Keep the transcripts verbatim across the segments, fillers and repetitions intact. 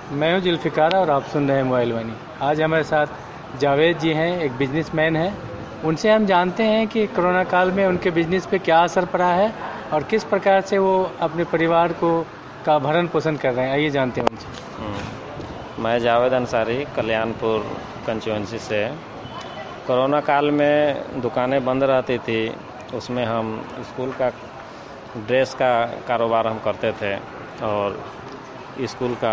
मैं हूं जुल्फ़िकार और आप सुन रहे हैं मोबाइल वाणी। आज हमारे साथ जावेद जी हैं, एक बिजनेसमैन हैं। उनसे हम जानते हैं कि कोरोना काल में उनके बिजनेस पे क्या असर पड़ा है और किस प्रकार से वो अपने परिवार को का भरण पोषण कर रहे हैं। आइए जानते हैं उनसे। मैं जावेद अंसारी, कल्याणपुर कंस्टिट्यूएंसी से। कोरोना काल में दुकानें बंद रहती थी, उसमें हम स्कूल का ड्रेस का कारोबार हम करते थे और स्कूल का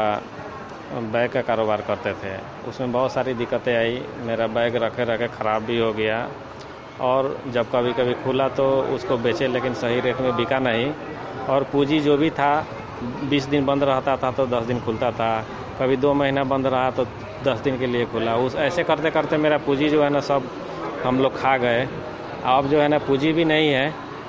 बैग का कारोबार करते थे। उसमें बहुत सारी दिक्कतें आई। मेरा बैग रखे रखे ख़राब भी हो गया और जब कभी कभी खुला तो उसको बेचे, लेकिन सही रेट में बिका नहीं। और पूंजी जो भी था, बीस दिन बंद रहता था तो दस दिन खुलता था, कभी दो महीना बंद रहा तो दस दिन के लिए खुला। उस ऐसे करते करते मेरा पूंजी जो है ना सब हम लोग खा गए। अब जो है ना पूंजी भी नहीं है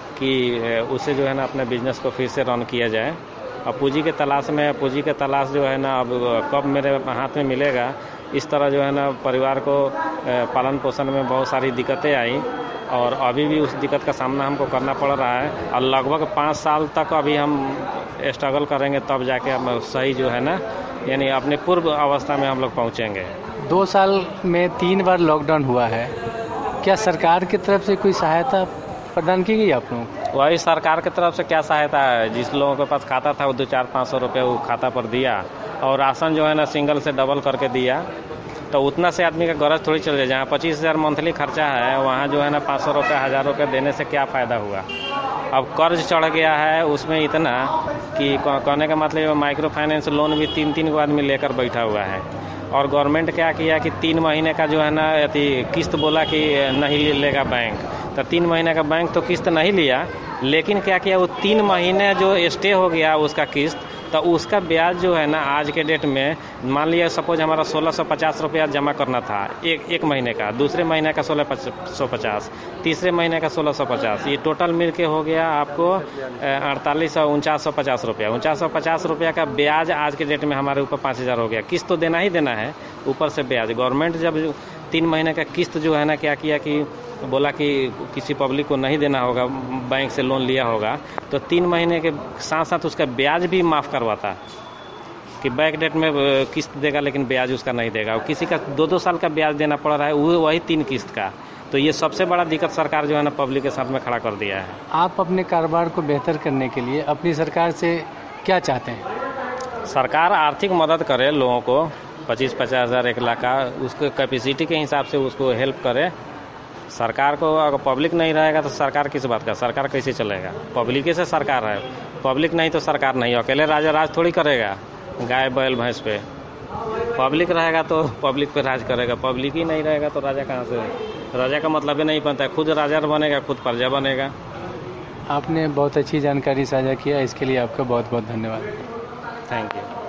कि उसे जो है ना अपने बिजनेस को फिर से रन किया जाए। अब पूंजी के तलाश में पूंजी के तलाश जो है ना अब कब मेरे हाथ में मिलेगा, इस तरह जो है ना परिवार को पालन पोषण में बहुत सारी दिक्कतें आई और अभी भी उस दिक्कत का सामना हमको करना पड़ रहा है। और लगभग पाँच साल तक अभी हम स्ट्रगल करेंगे, तब जाके हम सही जो है ना यानी अपने पूर्व अवस्था में हम लोग पहुँचेंगे। दो साल में तीन बार लॉकडाउन हुआ है, क्या सरकार की तरफ से कोई सहायता प्रदान की गई आप लोगों को? वही सरकार की तरफ से क्या सहायता है, जिस लोगों के पास खाता था वो दो चार पाँच सौ रुपये वो खाता पर दिया और राशन जो है ना सिंगल से डबल करके दिया। तो उतना से आदमी का गरज थोड़ी चल जाए। जहाँ पच्चीस हज़ार मंथली खर्चा है वहाँ जो है ना पाँच सौ रुपये हज़ार रुपये देने से क्या फ़ायदा हुआ। अब कर्ज चढ़ गया है उसमें इतना कि कहने का मतलब माइक्रो फाइनेंस लोन भी तीन तीन को आदमी लेकर बैठा हुआ है। और गवर्नमेंट क्या किया कि तीन महीने का जो है ना यदि किस्त बोला कि नहीं लेगा बैंक, तो तीन महीने का बैंक तो किस्त नहीं लिया, लेकिन क्या किया वो तीन महीने जो स्टे हो गया उसका किस्त, तो उसका ब्याज जो है ना आज के डेट में मान लिया सपोज हमारा सोलह सौ पचास रुपया जमा करना था एक एक महीने का, दूसरे महीने का सोलह सौ पचास, तीसरे महीने का सोलह सौ पचास, ये टोटल मिल के हो गया आपको अड़तालीस सौ उनचास सौ पचास रुपया उनचास सौ पचास रुपया का ब्याज आज के डेट में हमारे ऊपर पाँच हज़ार हो गया। किस्त तो देना ही देना है, ऊपर से ब्याज। गवर्नमेंट जब तीन महीने का किस्त जो है ना क्या किया कि बोला कि किसी पब्लिक को नहीं देना होगा, बैंक से लोन लिया होगा तो तीन महीने के साथ साथ उसका ब्याज भी माफ़ करवाता कि बैक डेट में किस्त देगा लेकिन ब्याज उसका नहीं देगा। और किसी का दो दो साल का ब्याज देना पड़ रहा है, वो वही तीन किस्त का। तो ये सबसे बड़ा दिक्कत सरकार जो है ना पब्लिक के साथ में खड़ा कर दिया है। आप अपने कारोबार को बेहतर करने के लिए अपनी सरकार से क्या चाहते हैं? सरकार आर्थिक मदद करे लोगों को, पच्चीस पचास हज़ार एक लाख का उसको कैपेसिटी के हिसाब से उसको हेल्प करे। सरकार को अगर पब्लिक नहीं रहेगा तो सरकार किस बात का, सरकार कैसे चलेगा? पब्लिक से सरकार है, पब्लिक नहीं तो सरकार नहीं। अकेले राजा राज थोड़ी करेगा गाय बैल भैंस पे। पब्लिक रहेगा तो पब्लिक पे राज करेगा, पब्लिक ही नहीं रहेगा तो राजा कहाँ से? राजा का मतलब ही नहीं बनता है, खुद राजा बनेगा खुद प्रजा बनेगा। आपने बहुत अच्छी जानकारी साझा किया, इसके लिए आपका बहुत बहुत धन्यवाद। Thank you.